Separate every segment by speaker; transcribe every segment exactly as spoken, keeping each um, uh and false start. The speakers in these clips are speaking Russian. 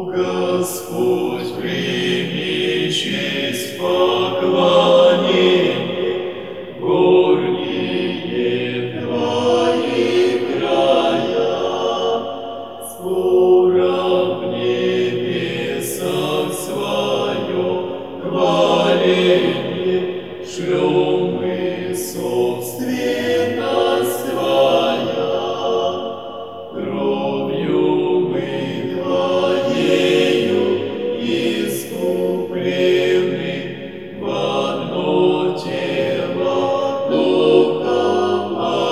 Speaker 1: Господь, прими честь поклонения, горние Твои края, скоро в небесах свое хваление шлем мы собственность Твоя, кровью мы Твоею искуплены, в одно тело Духом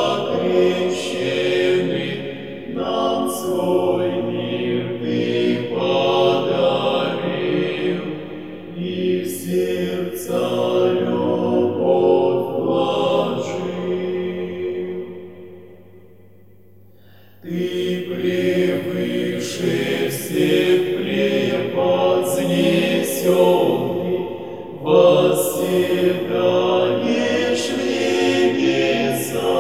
Speaker 1: окрещены, нам свой мир Ты подарил, и в сердца любовь вложил. Ты превыше всех превознесенный, восседаешь в небесах,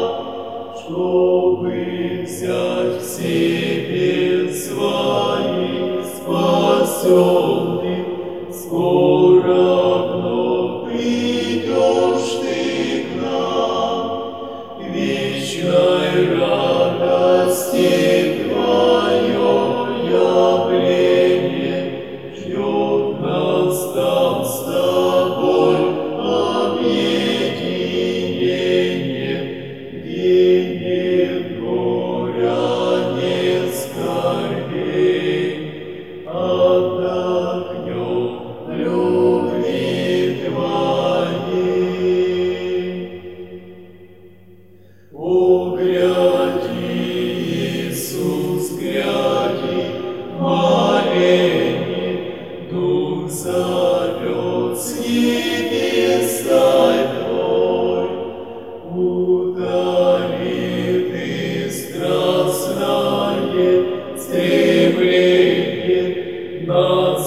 Speaker 1: чтобы взять к себе свои спасенных. Скоро вновь придешь Ты к нам, к вечной радости Твое явление ждет нас там с Тобой объединение, где нет горя, нет скорбей, отдохнем в любви Твоей. О, гряди, Иисус, гряди, моленье, Дух зовет с небес Твой, ударит и страстное стремление нас